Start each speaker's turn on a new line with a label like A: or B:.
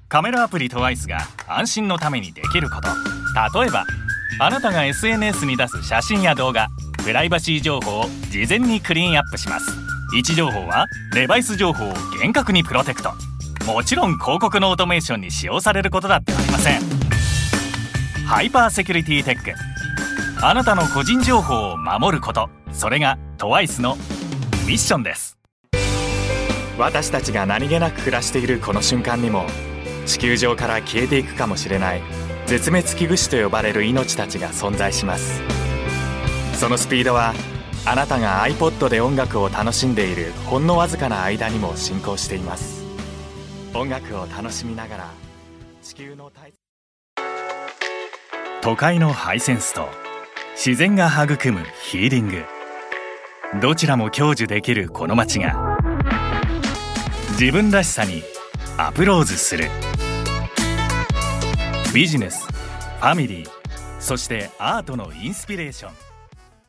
A: カメラアプリ TWICE が安心のためにできること。例えばあなたが SNS に出す写真や動画、プライバシー情報を事前にクリーンアップします。位置情報はデバイス情報を厳格にプロテクト。もちろん広告のオートメーションに使用されることだってありません。ハイパーセキュリティテック。あなたの個人情報を守ること、それが TWICE のミッションです。私たちが何気なく暮らしているこの瞬間にも、地球上から消えていくかもしれない絶滅危惧種と呼ばれる命たちが存在します。そのスピードはあなたが iPod で音楽を楽しんでいるほんのわずかな間にも進行しています。音楽を楽しみながら地球の都会のハイセンスと自然が育むヒーリング、どちらも享受できるこの街が自分らしさにアプローズする。ビジネス、ファミリー、そしてアートのインスピレーション。